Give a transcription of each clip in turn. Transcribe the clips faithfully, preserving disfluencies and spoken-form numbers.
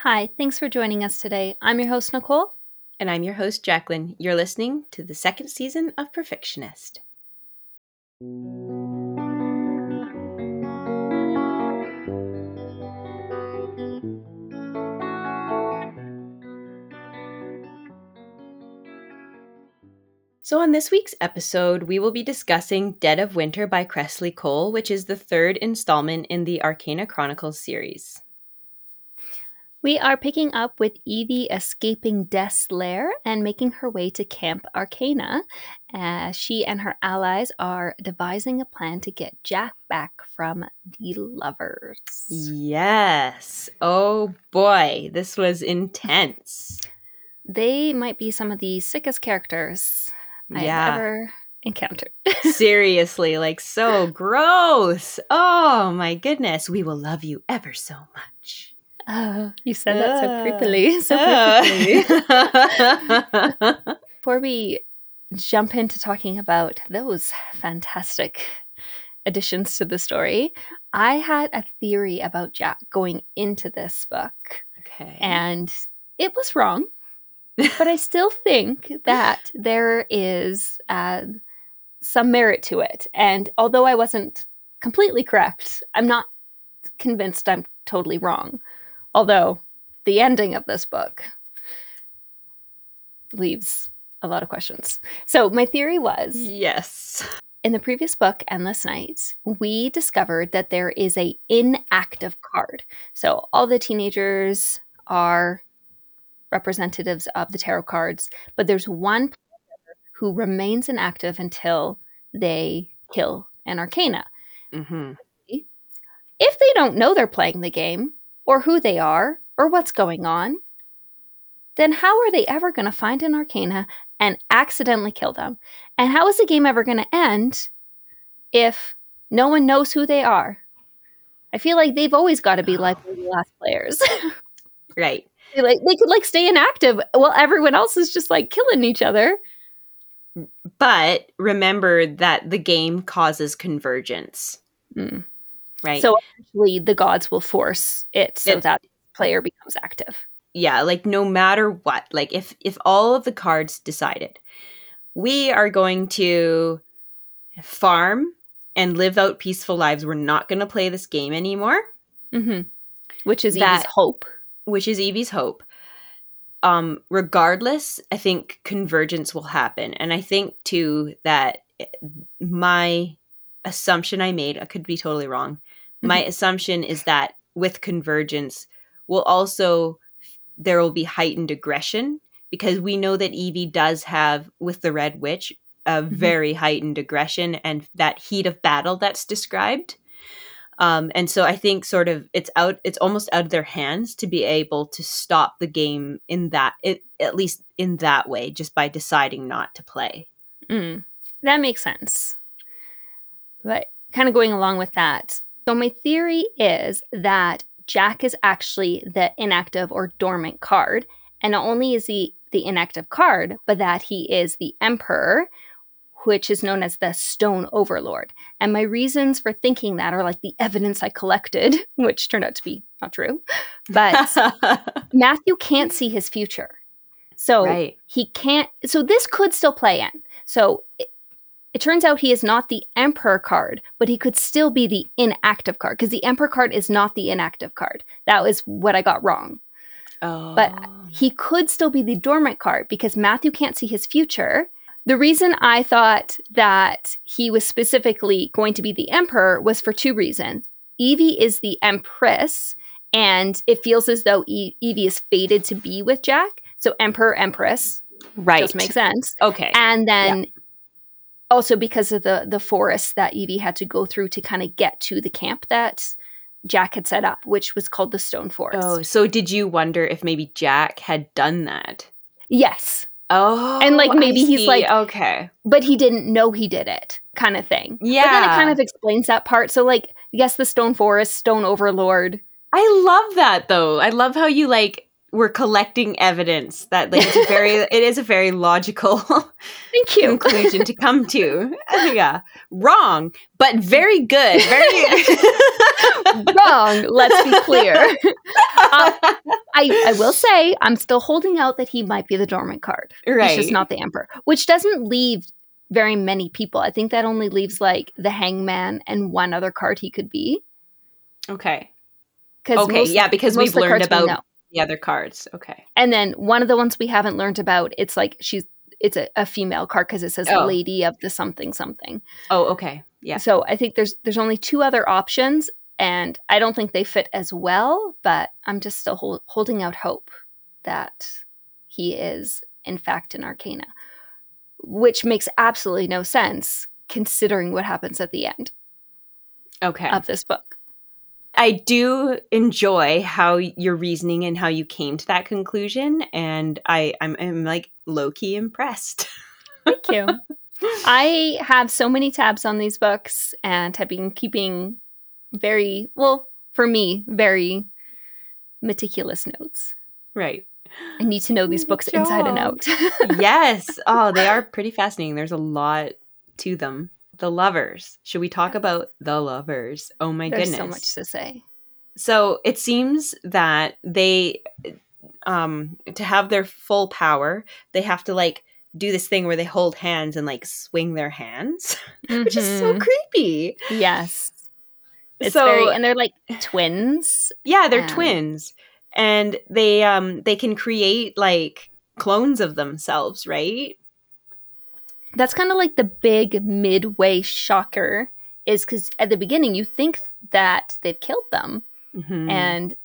Hi, thanks for joining us today. I'm your host, Nicole. And I'm your host, Jacqueline. You're listening to the second season of Perfectionist. So on this week's episode, we will be discussing Dead of Winter by Kresley Cole, which is the third installment in the Arcana Chronicles series. We are picking up with Evie escaping Death's Lair and making her way to Camp Arcana. As she and her allies are devising a plan to get Jack back from the lovers. Yes. Oh boy, this was intense. They might be some of the sickest characters I yeah. have ever encountered. Seriously, like so gross. Oh my goodness. We will love you ever so much. Oh, you said that so creepily, so perfectly. Before we jump into talking about those fantastic additions to the story, I had a theory about Jack going into this book. Okay. And it was wrong, but I still think that there is uh, some merit to it. And although I wasn't completely correct, I'm not convinced I'm totally wrong. Although the ending of this book leaves a lot of questions. So my theory was... Yes. In the previous book, Endless Nights, we discovered that there is a inactive card. So all the teenagers are representatives of the tarot cards, but there's one player who remains inactive until they kill an arcana. Mm-hmm. If they don't know they're playing the game, or who they are, or what's going on, then how are they ever going to find an arcana and accidentally kill them? And how is the game ever going to end if no one knows who they are? I feel like they've always got to be like the last players. Right. they, like, they could like stay inactive while everyone else is just like killing each other. But remember that the game causes convergence. Mm. Right. So eventually the gods will force it so it, that the player becomes active. Yeah, like no matter what, like if if all of the cards decided we are going to farm and live out peaceful lives, we're not going to play this game anymore. Mm-hmm. Which is that, Evie's hope. Which is Evie's hope. Um, regardless, I think convergence will happen. And I think too that my assumption I made, I could be totally wrong. Mm-hmm. My assumption is that with convergence will also, there will be heightened aggression, because we know that Evie does have, with the Red Witch, a mm-hmm. very heightened aggression and that heat of battle that's described. Um, and so I think sort of it's out, it's almost out of their hands to be able to stop the game in that, it, at least in that way, just by deciding not to play. Mm, that makes sense. But kind of going along with that. So my theory is that Jack is actually the inactive or dormant card. And not only is he the inactive card, but that he is the Emperor, which is known as the Stone Overlord. And my reasons for thinking that are like the evidence I collected, which turned out to be not true. But Matthew can't see his future. So right. he can't. So this could still play in. So it, it turns out he is not the Emperor card, but he could still be the inactive card, because the Emperor card is not the inactive card. That was what I got wrong. Oh. But he could still be the dormant card because Matthew can't see his future. The reason I thought that he was specifically going to be the Emperor was for two reasons. Evie is the Empress, and it feels as though e- Evie is fated to be with Jack. So Emperor, Empress. Right. Just makes sense. Okay. And then... Yeah. Also because of the, the forest that Evie had to go through to kind of get to the camp that Jack had set up, which was called the Stone Forest. Oh, so did you wonder if maybe Jack had done that? Yes. Oh, and like maybe I he's see. like, okay, but he didn't know he did it, kind of thing. Yeah. But then it kind of explains that part. So like, yes, the Stone Forest, Stone Overlord. I love that though. I love how you like we're collecting evidence that like it's a very it is a very logical Thank you. conclusion to come to. Yeah. Wrong, but very good. Very Wrong. Let's be clear. Uh, I, I will say I'm still holding out that he might be the dormant card. Right. He's just not the emperor, which doesn't leave very many people. I think that only leaves like the hangman and one other card he could be. Okay. Okay, most, yeah, because we've learned about we the other cards. Okay. And then one of the ones we haven't learned about, it's like she's it's a, a female card because it says oh. Lady of the something something. Oh, okay. Yeah. So I think there's there's only two other options, and I don't think they fit as well, but I'm just still hold, holding out hope that he is in fact an Arcana, which makes absolutely no sense considering what happens at the end okay. of this book. I do enjoy how your reasoning and how you came to that conclusion, and I, I'm, I'm like low-key impressed. Thank you. I have so many tabs on these books and have been keeping very, well, for me, very meticulous notes. Right. I need to know these books Good inside job. and out. Yes. Oh, they are pretty fascinating. There's a lot to them. The Lovers. Should we talk about The Lovers? Oh my There's goodness. so much to say. So it seems that they, um, to have their full power, they have to like do this thing where they hold hands and like swing their hands, mm-hmm. which is so creepy. Yes. It's so, very, and they're like twins. Yeah, they're and... twins. And they, um, they can create like clones of themselves, right? That's kind of like the big midway shocker, is because at the beginning you think that they've killed them. Mm-hmm. And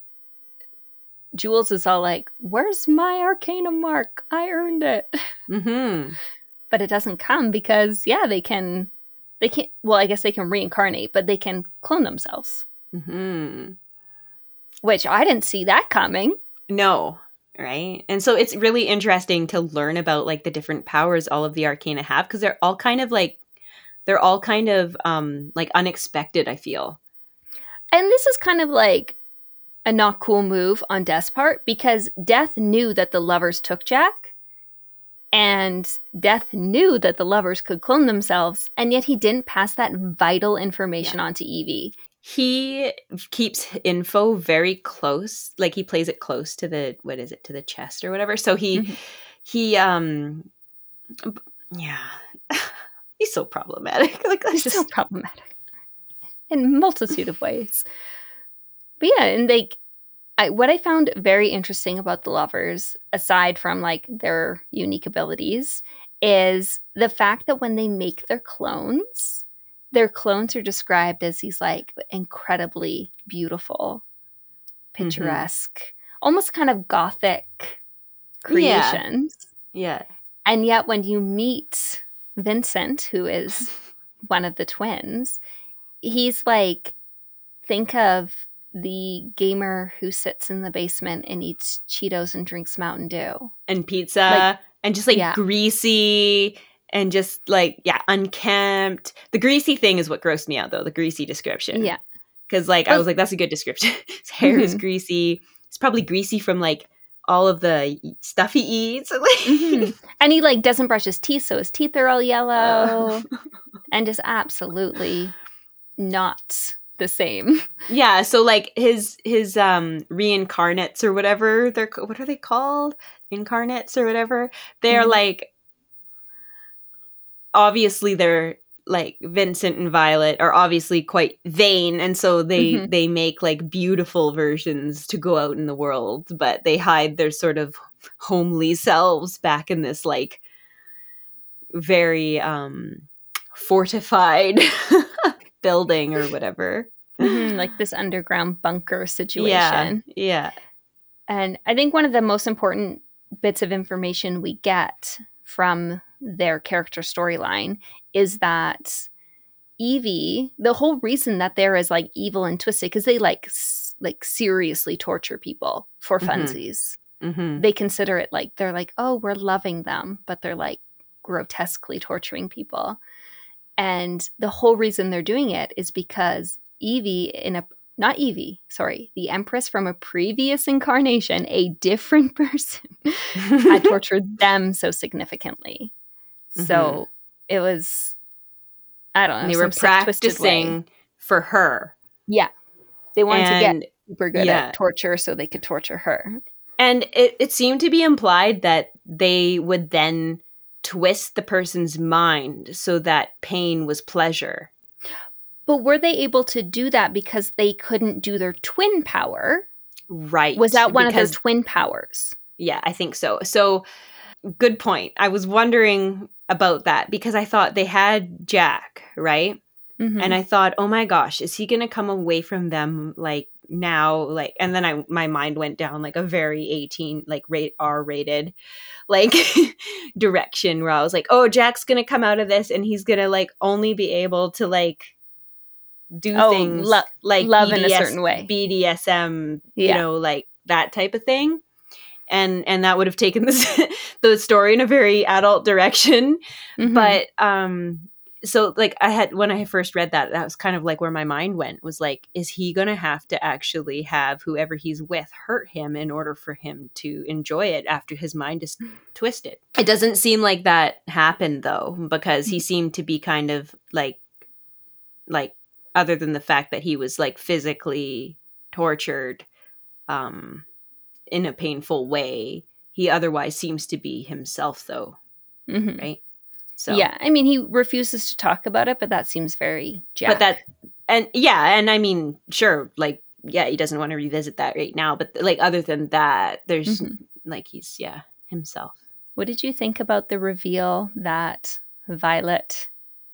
Jules is all like, where's my Arcana mark? I earned it. Mm-hmm. But it doesn't come because, yeah, they can, they can't, well, I guess they can reincarnate, but they can clone themselves. Mm-hmm. Which I didn't see that coming. No. Right. And so it's really interesting to learn about like the different powers all of the Arcana have, because they're all kind of like, they're all kind of um, like unexpected, I feel. And this is kind of like a not cool move on Death's part, because Death knew that the Lovers took Jack, and Death knew that the Lovers could clone themselves, and yet he didn't pass that vital information yeah. on to Evie. He keeps info very close, like he plays it close to the, what is it, to the chest or whatever. So he, mm-hmm. he, um, yeah, he's so problematic. Like he's just... so problematic in multitude of ways. But yeah, and like, I, what I found very interesting about the Lovers, aside from like their unique abilities, is the fact that when they make their clones, their clones are described as these like incredibly beautiful, picturesque, mm-hmm. almost kind of gothic creations. Yeah. yeah. And yet when you meet Vincent, who is one of the twins, he's like, think of the gamer who sits in the basement and eats Cheetos and drinks Mountain Dew. And pizza. Like, and just like yeah. greasy. And just like, yeah, unkempt. The greasy thing is what grossed me out, though. The greasy description. Yeah. Because, like, well, I was like, that's a good description. His hair mm-hmm. is greasy. It's probably greasy from, like, all of the stuff he eats. mm-hmm. And he, like, doesn't brush his teeth, so his teeth are all yellow. Uh. And just absolutely not the same. Yeah, so, like, his his um reincarnates or whatever. They're What are they called? Incarnates or whatever. They're, mm-hmm. like... Obviously they're like Vincent and Violet are obviously quite vain, and so they mm-hmm. they make like beautiful versions to go out in the world, but they hide their sort of homely selves back in this like very um fortified building or whatever. Mm-hmm, like this underground bunker situation. Yeah, yeah. And I think one of the most important bits of information we get from their character storyline is that Evie, the whole reason that they're as like evil and twisted, because they like s- like seriously torture people for funsies. Mm-hmm. They consider it like, they're like, oh, we're loving them, but they're like grotesquely torturing people. And the whole reason they're doing it is because Evie, in a not Evie, sorry, the Empress from a previous incarnation, a different person, had tortured them so significantally. So mm-hmm. it was, I don't know, they some were sick, twisted way. practicing for her. Yeah. They wanted and, to get super good yeah. at torture so they could torture her. And it, it seemed to be implied that they would then twist the person's mind so that pain was pleasure. But were they able to do that because they couldn't do their twin power? Right. Was that one because, of their twin powers? Yeah, I think so. So, good point. I was wondering about that because I thought they had Jack, right? Mm-hmm. And I thought, oh my gosh, is he going to come away from them like now? Like, and then I my mind went down like a very eighteen, like rate R rated, like direction where I was like, oh, Jack's going to come out of this and he's going to like only be able to like do oh, things lo- like love B D S, in a certain way, B D S M, yeah. you know, like that type of thing. And and that would have taken this, the story in a very adult direction. Mm-hmm. But um, so like I had, when I first read that, that was kind of like where my mind went, was like, is he going to have to actually have whoever he's with hurt him in order for him to enjoy it after his mind is twisted? It doesn't seem like that happened though, because he seemed to be kind of like, like, other than the fact that he was like physically tortured um, in a painful way, he otherwise seems to be himself though. Mm-hmm. Right. So, yeah. I mean, he refuses to talk about it, but that seems very Jack. But that, and yeah. And I mean, sure. Like, yeah, he doesn't want to revisit that right now, but like, other than that, there's mm-hmm. like, he's, yeah, himself. What did you think about the reveal that Violet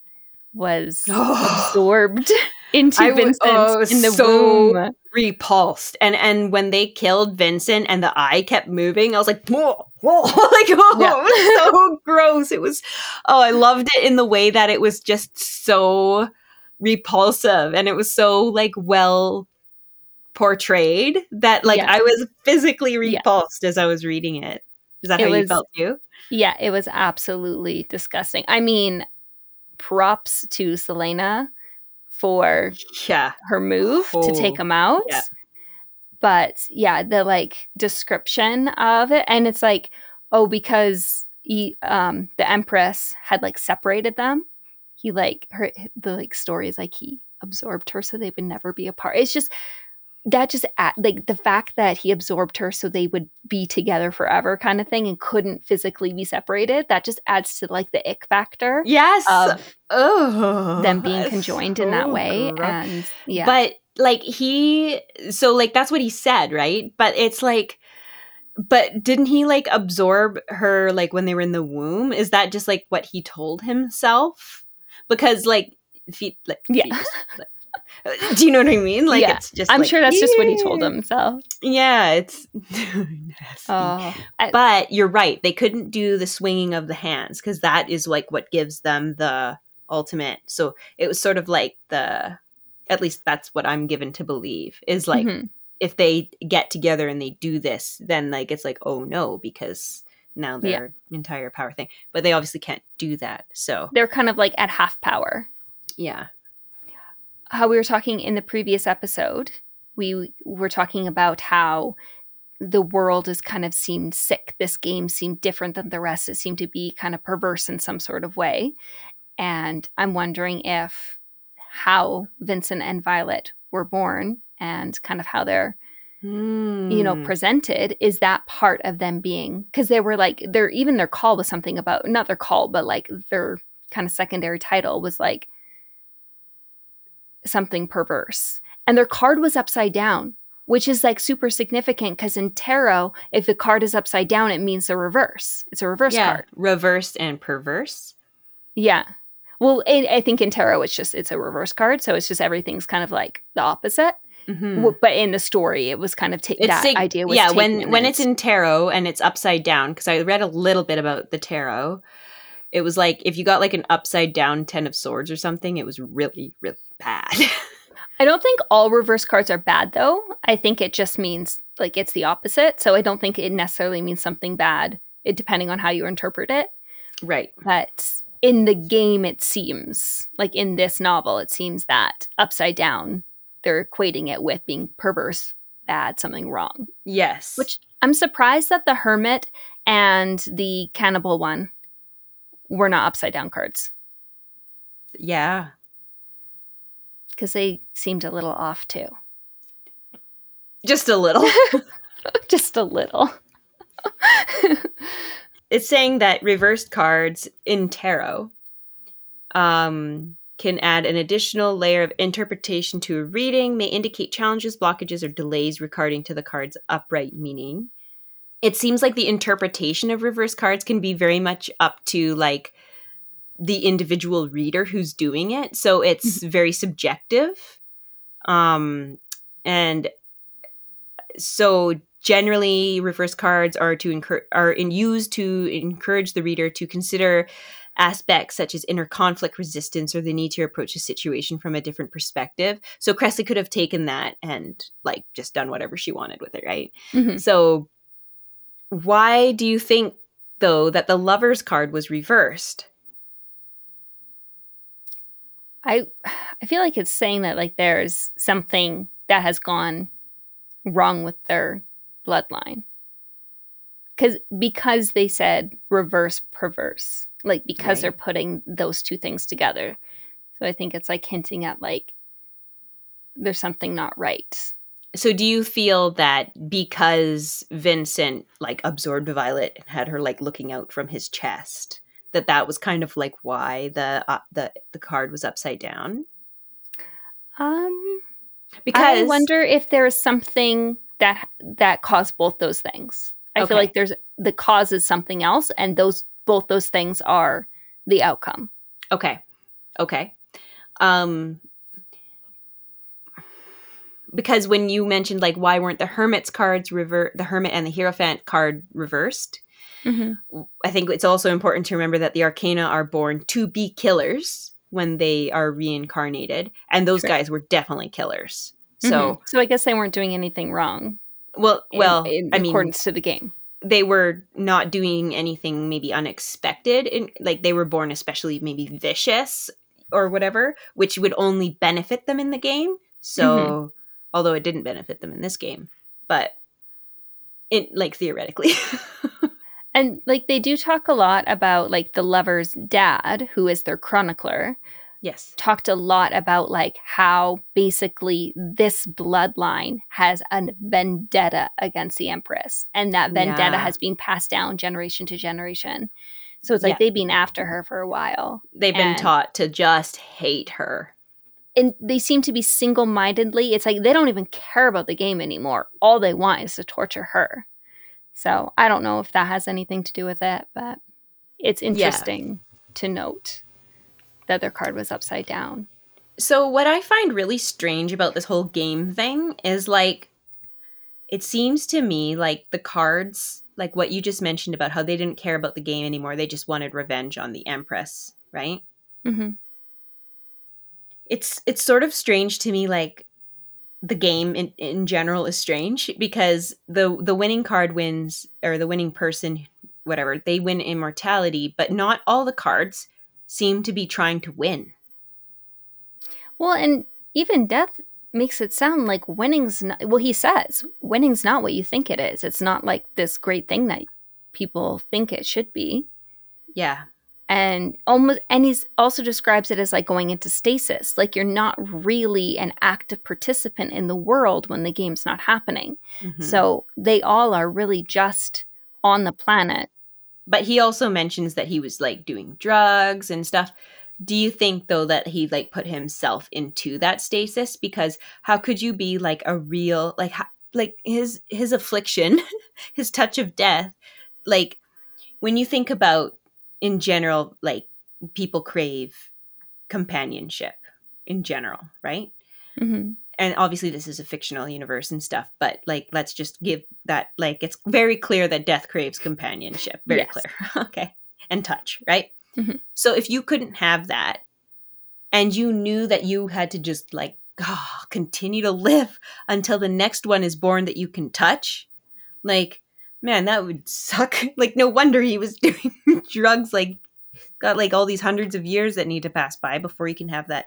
was oh. absorbed into I Vincent w- oh, in the so womb? Repulsed. And and when they killed Vincent and the eye kept moving, I was like, whoa, whoa. like, oh, yeah. It was so gross. It was, oh, I loved it in the way that it was just so repulsive and it was so like well portrayed that like yeah. I was physically repulsed yeah. as I was reading it. Is that it how was, you felt too? Yeah, it was absolutely disgusting. I mean, props to Selena for yeah. her move oh, to take him out. Yeah. But yeah, the like description of it, and it's like, oh, because he, um, the Empress had like separated them. He like her the like story is like he absorbed her so they would never be apart. It's just that just at, like the fact that he absorbed her so they would be together forever kind of thing and couldn't physically be separated. That just adds to like the ick factor. Yes. Of oh, them being conjoined so in that way. Gross. And yeah. But like he, so like that's what he said, right? But it's like, but didn't he like absorb her like when they were in the womb? Is that just like what he told himself? Because like, if he, like, yeah. Fetus, like, do you know what I mean? Like, yeah. it's just I'm like, sure that's yeah. just what he told himself. Yeah, it's nasty. Oh, I, but you're right. They couldn't do the swinging of the hands because that is like what gives them the ultimate. So it was sort of like the, at least that's what I'm given to believe, is like mm-hmm. if they get together and they do this, then like it's like, oh no, because now they're yeah. entire power thing. But they obviously can't do that. So they're kind of like at half power. Yeah. How we were talking in the previous episode, we were talking about how the world has kind of seemed sick. This game seemed different than the rest. It seemed to be kind of perverse in some sort of way. And I'm wondering if how Vincent and Violet were born and kind of how they're, mm. you know, presented, is that part of them being, because they were like, their even their call was something about, not their call, but like their kind of secondary title was like, something perverse. And their card was upside down, which is like super significant because in tarot, if the card is upside down, it means the reverse. It's a reverse yeah, card. Reversed and perverse. Yeah. Well, it, I think in tarot, it's just, it's a reverse card. So it's just everything's kind of like the opposite. Mm-hmm. But in the story, it was kind of ta- that like, idea was yeah, taken when, when it's in tarot and it's upside down, because I read a little bit about the tarot. It was like, if you got like an upside down Ten of Swords or something, it was really, really bad. I don't think all reverse cards are bad, though. I think it just means like it's the opposite. So I don't think it necessarily means something bad, it, depending on how you interpret it. Right. But in the game, it seems like in this novel, it seems that upside down, they're equating it with being perverse, bad, something wrong. Yes. Which I'm surprised that the hermit and the cannibal one were not upside down cards. Yeah. Because they seemed a little off too. Just a little. Just a little. It's saying that reversed cards in tarot um, can add an additional layer of interpretation to a reading, may indicate challenges, blockages, or delays regarding to the card's upright meaning. It seems like the interpretation of reverse cards can be very much up to like the individual reader who's doing it. So it's very subjective. Um, and so generally reverse cards are to encourage are in used to encourage the reader to consider aspects such as inner conflict, resistance, or the need to approach a situation from a different perspective. So Cressley could have taken that and like just done whatever she wanted with it, right? Mm-hmm. So why do you think though that the Lover's card was reversed? I I feel like it's saying that like there's something that has gone wrong with their bloodline. Cause because they said reverse perverse. Like because Right. they're putting those two things together. So I think it's like hinting at like there's something not right. So do you feel that because Vincent like absorbed Violet and had her like looking out from his chest, that that was kind of like why the uh, the the card was upside down? Um Because I wonder if there is something that that caused both those things. I Okay. feel like there's the cause is something else, and those both those things are the outcome. Okay. Okay. Um because when you mentioned like why weren't the Hermit's cards rever- the Hermit and the Hierophant card reversed? Mm-hmm. I think it's also important to remember that the Arcana are born to be killers when they are reincarnated, and those True. guys were definitely killers. So, Mm-hmm. So I guess they weren't doing anything wrong. well, In, well, in I mean, accordance to the game. they were not doing anything maybe unexpected, in, like they were born especially maybe vicious or whatever, which would only benefit them in the game. So, Mm-hmm. although it didn't benefit them in this game, but it like theoretically. And like they do talk a lot about like the Lover's dad, who is their chronicler, Yes. talked a lot about like how basically this bloodline has a vendetta against the Empress, and that vendetta Yeah. has been passed down generation to generation. So it's like Yeah. they've been after her for a while. They've been And- taught to just hate her. And they seem to be single-mindedly. It's like they don't even care about the game anymore. All they want is to torture her. So I don't know if that has anything to do with it, but it's interesting to note that their card was upside down. So what I find really strange about this whole game thing is like, it seems to me like the cards, like what you just mentioned about how they didn't care about the game anymore. They just wanted revenge on the Empress, right? Mm-hmm. It's it's sort of strange to me, like the game in, in general is strange because the the winning card wins, or the winning person, whatever, they win immortality, but not all the cards seem to be trying to win. Well, and even Death makes it sound like winning's not, well, he says, winning's not what you think it is. It's not like this great thing that people think it should be. Yeah. And almost, and he also describes it as like going into stasis. Like you're not really an active participant in the world when the game's not happening. Mhm. So they all are really just on the planet. But he also mentions that he was like doing drugs and stuff. Do you think though that he like put himself into that stasis? Because how could you be like a real, like ho- like his his affliction, his touch of death, like when you think about in general, like people crave companionship in general, right? Mm-hmm. And obviously this is a fictional universe and stuff, but like let's just give that, like it's very clear that Death craves companionship. Very Yes. clear. Okay. And touch, right? Mhm. So if you couldn't have that and you knew that you had to just like oh, continue to live until the next one is born that you can touch, like, man, that would suck. Like, no wonder he was doing drugs, like got like all these hundreds of years that need to pass by before he can have that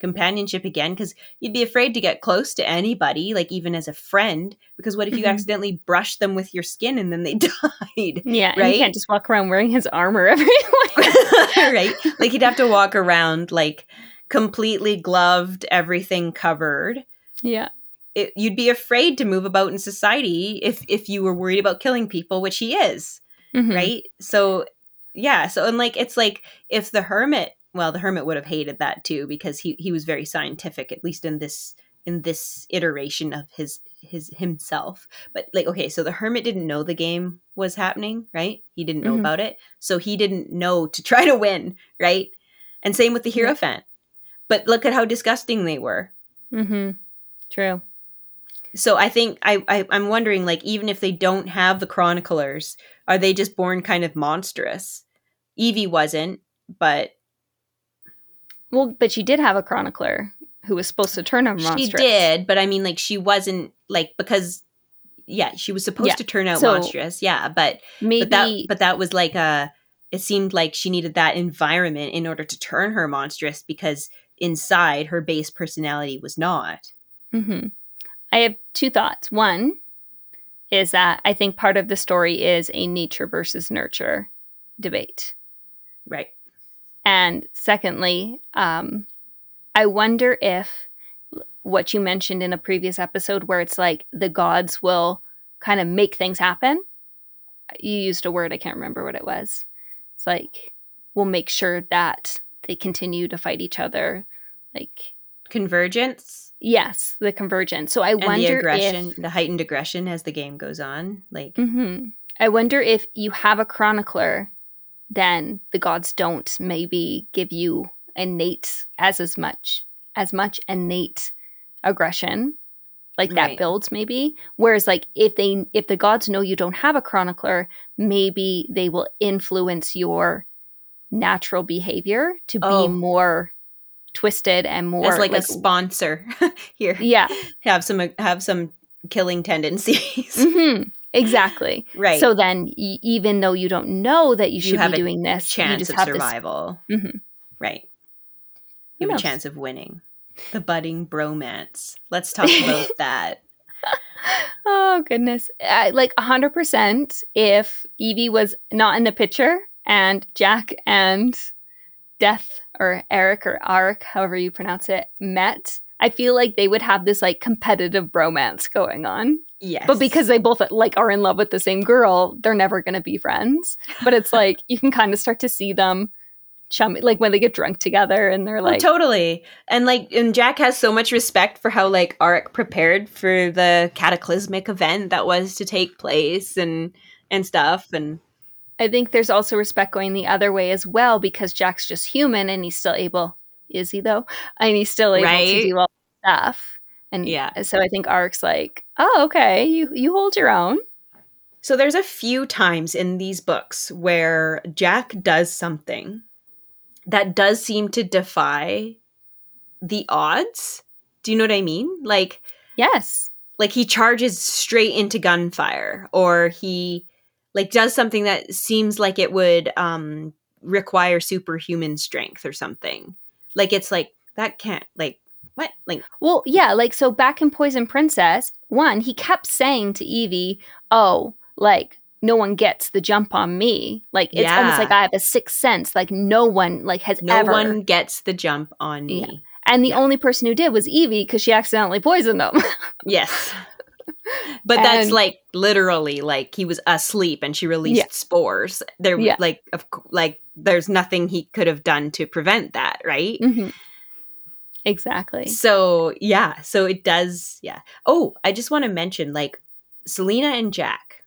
companionship again, because you'd be afraid to get close to anybody, like even as a friend, because what if you Mhm. accidentally brush them with your skin and then they died? Yeah, and right? you can't just walk around wearing his armor everywhere. Right? Like he'd have to walk around like completely gloved, everything covered. Yeah. It, you'd be afraid to move about in society if if you were worried about killing people, which he is. Mhm. Right? So yeah, so and like it's like if the hermit, well, the hermit would have hated that too, because he he was very scientific, at least in this in this iteration of his his himself. But like, okay, so the hermit didn't know the game was happening, right? He didn't know Mhm. about it, so he didn't know to try to win, right? And same with the Yeah. Hierophant. But look at how disgusting they were. Mhm. True. So I think I, I I'm wondering, like, even if they don't have the chroniclers, are they just born kind of monstrous? Evie wasn't, but Well, but she did have a chronicler who was supposed to turn her she monstrous. did. But I mean, like, she wasn't like because yeah, she was supposed Yeah, to turn out so monstrous. Yeah, but Maybe but that but that was like a. It seemed like she needed that environment in order to turn her monstrous, because inside her base personality was not. Mhm. I have two thoughts. One is that I think part of the story is a nature versus nurture debate. Right. And secondly, um, I wonder if what you mentioned in a previous episode, where it's like the gods will kind of make things happen. You used a word, I can't remember what it was. It's like, we'll make sure that they continue to fight each other. Like, Convergence. yes, the convergence. So I And wonder the aggression, if the heightened aggression as the game goes on. Like, mm-hmm. I wonder if you have a chronicler, then the gods don't maybe give you innate as as much as much innate aggression, like that right. builds maybe. Whereas like if they if the gods know you don't have a chronicler, maybe they will influence your natural behavior to be Oh. more twisted and more as like, like a sponsor here. Yeah. Have some have some killing tendencies. Mm-hmm. Exactly. Right. So then, y- even though you don't know that you should you have be a doing this, chance you just of have survival. this. Mm-hmm. Right. Who You have knows? a chance of winning. The budding bromance. Let's talk about that. Oh goodness! I, like a hundred percent. If Evie was not in the picture and Jack and Death or Eric or Arik, however you pronounce it, met, I feel like they would have this like competitive bromance going on. Yes. But because they both like are in love with the same girl, they're never going to be friends. But it's like you can kind of start to see them chummy, like when they get drunk together and they're like, oh, totally. And like, and Jack has so much respect for how like Arik prepared for the cataclysmic event that was to take place and and stuff. And I think there's also respect going the other way as well, because Jack's just human and he's still able, is he though? And he's still able right? to do all that stuff. And yeah. So I think Arik's like, oh, okay, you you hold your own. So there's a few times in these books where Jack does something that does seem to defy the odds. Do you know what I mean? Like, yes, like he charges straight into gunfire, or he like does something that seems like it would um require superhuman strength or something. Like it's like that can't like what like well, yeah, like so back in Poison Princess, one, he kept saying to Evie, oh, like no one gets the jump on me. Like it's yeah. almost like I have a sixth sense. Like no one like has no ever. one gets the jump on me. Yeah. And the yeah. only person who did was Evie, because she accidentally poisoned him. Yes. But and, that's like literally like he was asleep and she released yeah. spores. There yeah. like of like there's nothing he could have done to prevent that, right? Mm-hmm. Exactly. So, yeah, so it does, yeah. Oh, I just want to mention like Selena and Jack.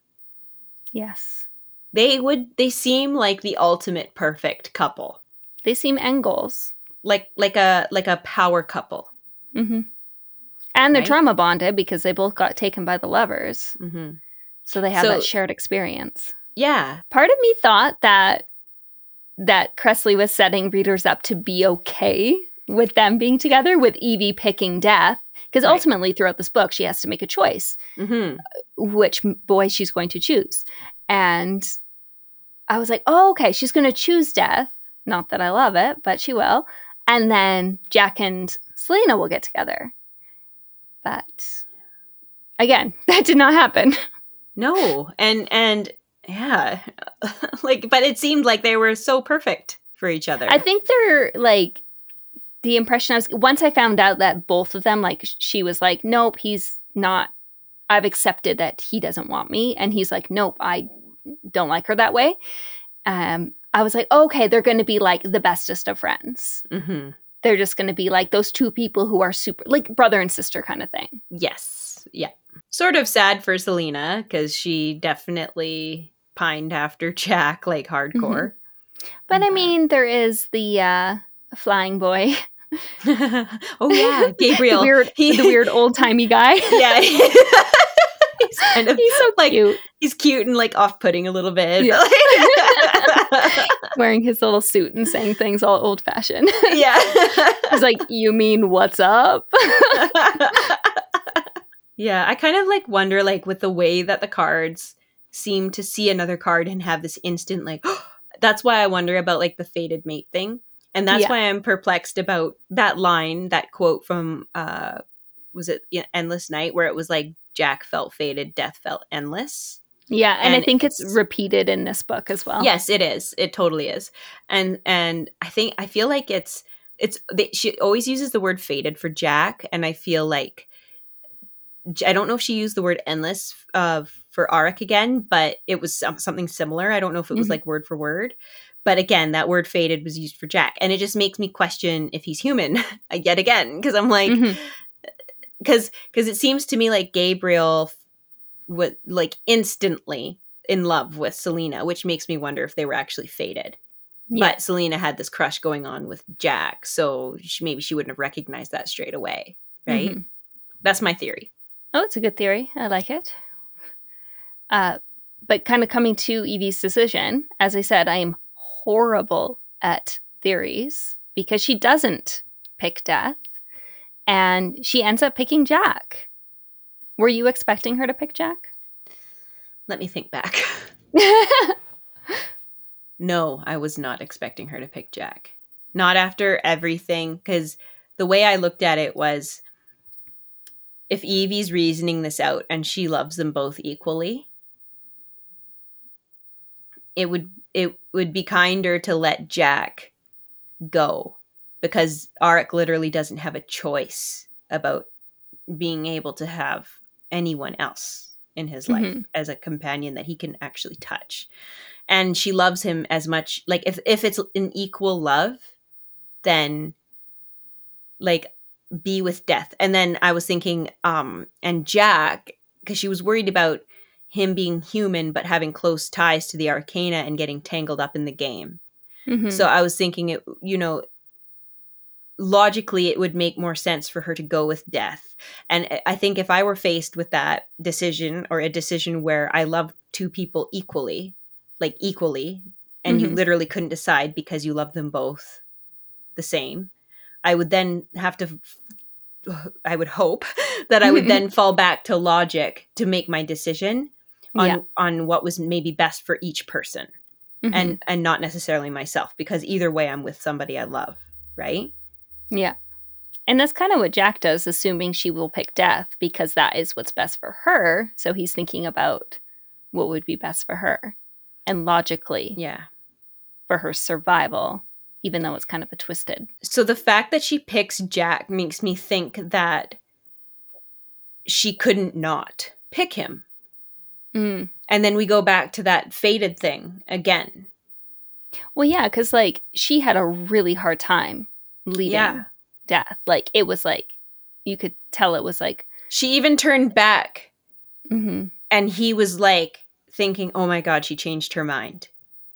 Yes. They would they seem like the ultimate perfect couple. They seem end goals. Like like a like a power couple. Mm-hmm. And they're right? trauma bonded because they both got taken by the lovers. Mm-hmm. So they have so, that shared experience. Yeah. Part of me thought that that Kresley was setting readers up to be okay with them being together, with Evie picking death. Because right. ultimately throughout this book, she has to make a choice. Mm-hmm. Which boy she's going to choose. And I was like, oh, okay, she's going to choose death. Not that I love it, but she will. And then Jack and Selena will get together. But again, that did not happen. No. And, and yeah, like, but it seemed like they were so perfect for each other. I think they're like, the impression I was, once I found out that both of them, like, she was like, nope, he's not, I've accepted that he doesn't want me. And he's like, nope, I don't like her that way. Um, I was like, okay, they're going to be like the bestest of friends. Mm-hmm. They're just going to be like those two people who are super, like brother and sister kind of thing. Yes. Yeah. Sort of sad for Selena because she definitely pined after Jack, like hardcore. Mm-hmm. But I mean, there is the uh, flying boy. Oh yeah, Gabriel. the weird, he, the weird old-timey guy. Yeah. He's kind of he's so like cute. He's cute and like off-putting a little bit. Yeah. Like wearing his little suit and saying things all old-fashioned. Yeah. He's like, you mean what's up? Yeah, I kind of like wonder like with the way that the cards seem to see another card and have this instant like that's why I wonder about like the fated mate thing. And that's yeah. why I'm perplexed about that line, that quote from uh was it Endless Night, where it was like Jack felt fated, death felt endless. Yeah, and, and I think it's, it's repeated in this book as well. Yes, it is. It totally is. And and I think I feel like it's it's they, she always uses the word fated for Jack, and I feel like I don't know if she used the word endless uh, for Arik again, but it was some, something similar. I don't know if it was mm-hmm. like word for word. But again, that word fated was used for Jack. And it just makes me question if he's human yet again. Because I'm like, because mm-hmm. because it seems to me like Gabriel was like instantly in love with Selena, which makes me wonder if they were actually fated. Yeah. But Selena had this crush going on with Jack. So she, maybe she wouldn't have recognized that straight away. Right? Mm-hmm. That's my theory. Oh, it's a good theory. I like it. Uh, but kind of coming to Evie's decision, as I said, I am horrible at theories because she doesn't pick death and she ends up picking Jack. Were you expecting her to pick Jack? Let me think back. No, I was not expecting her to pick Jack. Not after everything, because the way I looked at it was, if Evie's reasoning this out and she loves them both equally, it would it would be kinder to let Jack go, because Arik literally doesn't have a choice about being able to have anyone else in his life mm-hmm. as a companion that he can actually touch. And she loves him as much, like if, if it's an equal love, then like be with death. And then I was thinking, um, and Jack, because she was worried about him being human, but having close ties to the Arcana and getting tangled up in the game. Mm-hmm. So I was thinking, it, you know, logically, it would make more sense for her to go with death. And I think if I were faced with that decision, or a decision where I love two people equally, like equally, and mm-hmm. you literally couldn't decide because you love them both the same, I would then have to, I would hope that I would then fall back to logic to make my decision on, yeah. on what was maybe best for each person mm-hmm. and, and not necessarily myself, because either way I'm with somebody I love, right? Yeah. And that's kind of what Jack does, assuming she will pick death because that is what's best for her. So he's thinking about what would be best for her. And logically, yeah, for her survival, even though it's kind of a twisted. So the fact that she picks Jack makes me think that she couldn't not pick him. Mm. And then we go back to that fated thing again. Well, yeah, because like she had a really hard time leaving yeah. death. Like it was like, you could tell it was like. She even turned back mm-hmm. and he was like thinking, oh my God, she changed her mind.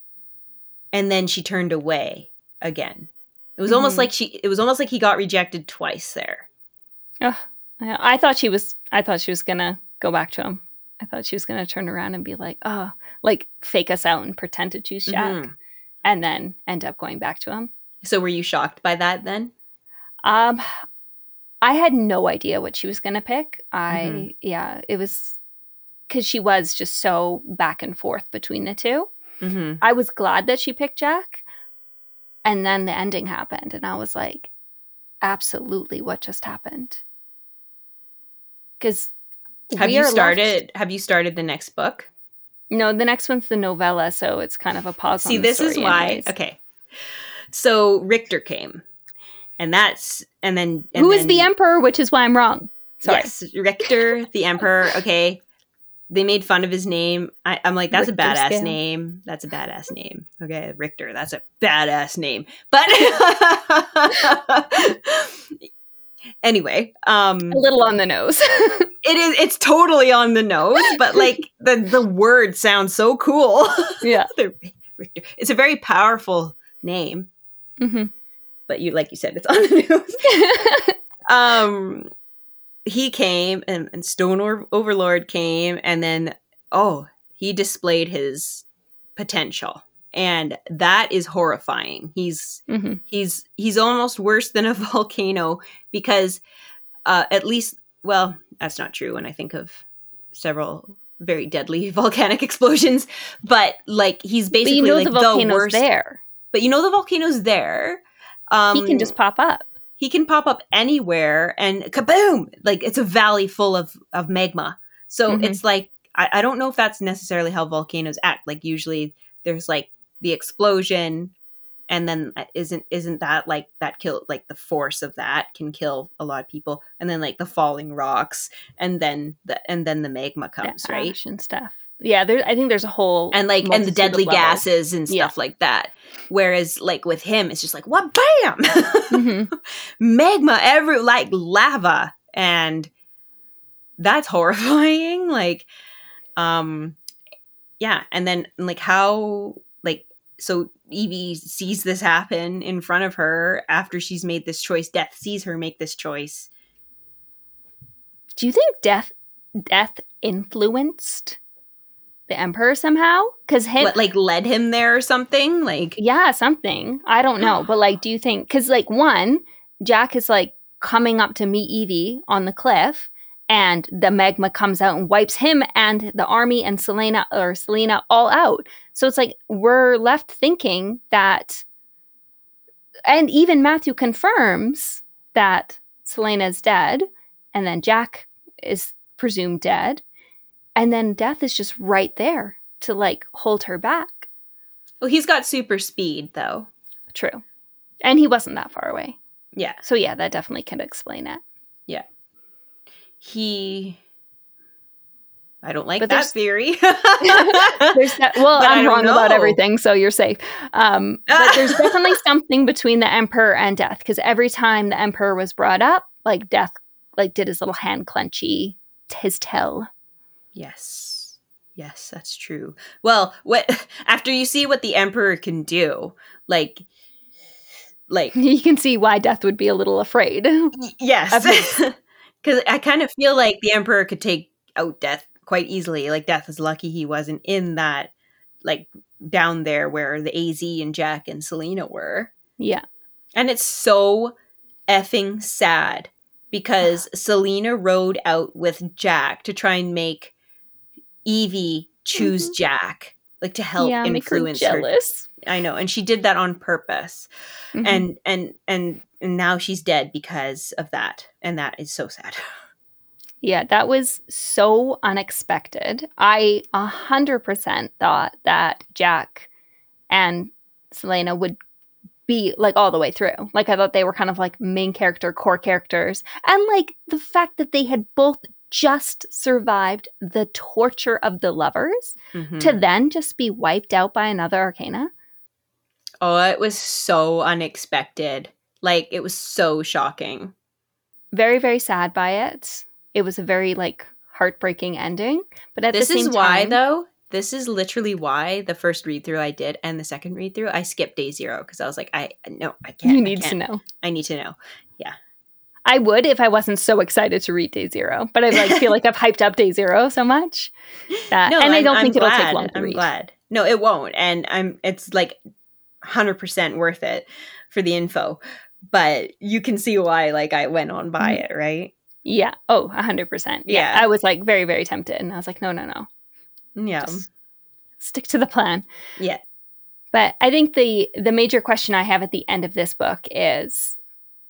And then she turned away again. It was mm-hmm. almost like she, it was almost like he got rejected twice there. Oh, I thought she was, I thought she was going to go back to him. I thought she was going to turn around and be like, oh, like fake us out and pretend to choose Jack mm-hmm. and then end up going back to him. So were you shocked by that then? Um, I had no idea what she was going to pick. I, mm-hmm. yeah, it was because she was just so back and forth between the two. Mm-hmm. I was glad that she picked Jack. And then the ending happened. And I was like, absolutely what just happened. Because have you started? Left... Have you started the next book? No, the next one's the novella, so it's kind of a pause. See, on the this story is why. anyways. Okay, so Richter came, and that's and then and who then, is the emperor? Which is why I'm wrong. Sorry. Yes, Richter, the emperor. Okay. They made fun of his name. I, I'm like, that's Richter a badass scale. name. That's a badass name. Okay, Richter, that's a badass name. But anyway, um, a little on the nose. it is. It's totally on the nose, but like the the word sounds so cool. Yeah, Richter. It's a very powerful name. Mm-hmm. But you, like you said, it's on the nose. um. He came and, and Stone or- Overlord came and then, oh, he displayed his potential. And that is horrifying. He's mm-hmm. he's he's almost worse than a volcano because uh, at least, well, that's not true when I think of several very deadly volcanic explosions. But like he's basically but you know like the, volcano's the worst. There. But you know the volcano's there. Um, he can just pop up. He can pop up anywhere and kaboom! Like it's a valley full of, of magma. So mm-hmm. it's like, I, I don't know if that's necessarily how volcanoes act. Like usually there's like the explosion and then isn't, isn't that like that kill, like the force of that can kill a lot of people. And then like the falling rocks and then the, and then the magma comes, the right? Ash and stuff. Yeah. There, I think there's a whole, and like, and the deadly gases and stuff yeah. like that. Whereas like with him, it's just like, what, bam! Mm-hmm. Magma, every like lava. And that's horrifying. Like, um, yeah. And then like how, like, so Evie sees this happen in front of her after she's made this choice. Death sees her make this choice. Do you think death, death influenced the emperor somehow? Because him what, like led him there or something, like yeah, something. I don't know, but like, do you think? Because like one, Jack is like coming up to meet Evie on the cliff, and the magma comes out and wipes him and the army and Selena or Selena all out. So it's like we're left thinking that, and even Matthew confirms that Selena is dead, and then Jack is presumed dead. And then death is just right there to like hold her back. Well, he's got super speed though. True. And he wasn't that far away. Yeah. So yeah, that definitely can explain it. Yeah. He... I don't like but that theory. there's that, well, but I'm wrong know. about everything, so you're safe. Um, but there's definitely something between the Emperor and Death, because every time the Emperor was brought up, like Death like did his little hand clenchy, his tell. Yes. Yes, that's true. Well, what after you see what the Emperor can do, like like you can see why Death would be a little afraid. Yes. Cuz I kind of feel like the Emperor could take out Death quite easily. Like Death is lucky he wasn't in that like down there where the A Z and Jack and Selena were. Yeah. And it's so effing sad because Selena rode out with Jack to try and make Evie choose mm-hmm. Jack, like to help yeah, influence make her jealous. Her. I know, and she did that on purpose. Mm-hmm. And, and and and now she's dead because of that, and that is so sad. Yeah, that was so unexpected. I a hundred percent thought that Jack and Selena would be like all the way through. Like I thought they were kind of like main character, core characters, and like the fact that they had both just survived the torture of the lovers mm-hmm. to then just be wiped out by another Arcana. Oh, it was so unexpected. Like, it was so shocking. Very, very sad by it. It was a very, like, heartbreaking ending. But at this the same is why, time, though, this is literally why the first read-through I did and the second read-through, I skipped day zero. Because I was like, I, no, I can't. You need I can't. to know. I need to know. Yeah. I would if I wasn't so excited to read Day Zero, but I like feel like I've hyped up Day Zero so much that, no, and I'm, I don't I'm think glad. it'll take long to I'm read. glad. No, it won't, and I'm. It's like one hundred percent worth it for the info, but you can see why. Like I went on by mm-hmm. it, right? Yeah. Oh, one hundred percent. Yeah. I was like very, very tempted, and I was like, no, no, no. Yeah. Just stick to the plan. Yeah. But I think the the major question I have at the end of this book is,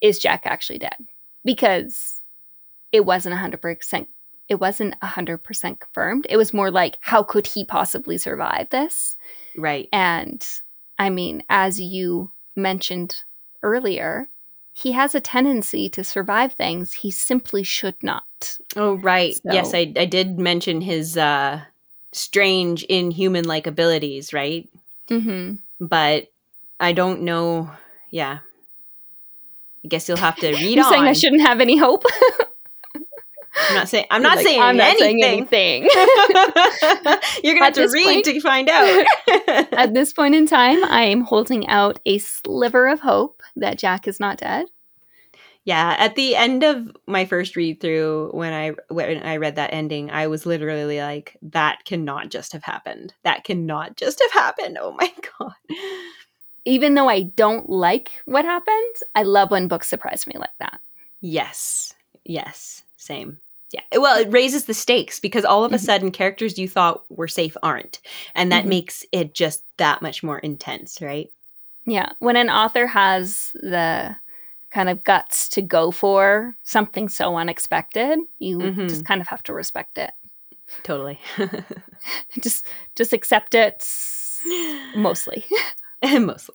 is Jack actually dead? Because it wasn't one hundred percent it wasn't one hundred percent confirmed. It was more like, how could he possibly survive this? Right. And I mean, as you mentioned earlier, he has a tendency to survive things he simply should not. Oh, right. So, yes, I, I did mention his uh, strange inhuman-like abilities, right? Mm-hmm. But I don't know. Yeah. I guess you'll have to read You're on. saying I shouldn't have any hope? I'm not saying I'm not like, saying I'm not anything. saying anything. You're gonna At have to this read point- to find out. At this point in time, I am holding out a sliver of hope that Jack is not dead. Yeah, at the end of my first read through, when I when I read that ending, I was literally like, "That cannot just have happened. That cannot just have happened." Oh my god! Even though I don't like what happened, I love when books surprise me like that. Yes, yes, same. Yeah, well, it raises the stakes because all of a Mhm. sudden, characters you thought were safe aren't, and that Mhm. makes it just that much more intense, right? Yeah, when an author has the kind of guts to go for something so unexpected, you Mhm. just kind of have to respect it. Totally. Just just accept it mostly. Mostly.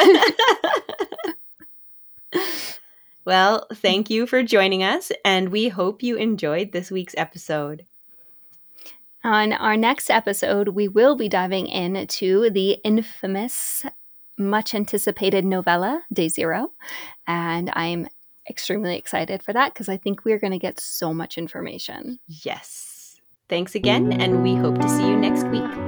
Well, thank you for joining us, and we hope you enjoyed this week's episode. On our next episode, we will be diving into the infamous, much anticipated novella, Day Zero. And I'm extremely excited for that because I think we're going to get so much information. Yes. Thanks again, and we hope to see you next week.